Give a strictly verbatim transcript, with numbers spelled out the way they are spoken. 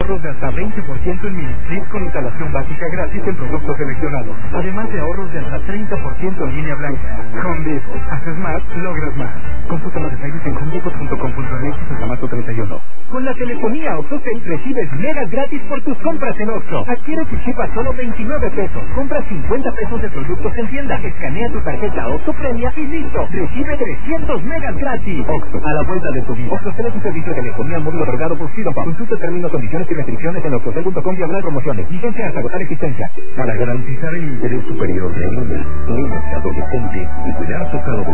ahorros de hasta veinte por ciento en Ministries con instalación básica gratis en productos seleccionados. Además de ahorros de hasta treinta por ciento en línea blanca. Home Depot. Haces más, logras más. Consulta los detalles en home depot punto com punto m x hasta marzo treinta y uno. Con la telefonía OxxoPay recibes megas gratis por tus compras en Oxxo. Adquiere tu chip a solo veintinueve pesos. Compra cincuenta pesos de productos en tienda. Escanea tu tarjeta Oxxo Premia y listo. Recibe trescientos megas gratis. Oxxo, a la vuelta de tu vida. Oxxo tiene tu servicio de telefonía móvil otorgado por Freedom Pub. Consulta términos, condiciones y restricciones en oxxocel punto com y habrá promociones. Licencia hasta agotar existencia. Para garantizar el interés superior de niñas, niños y adolescentes y cuidar su salud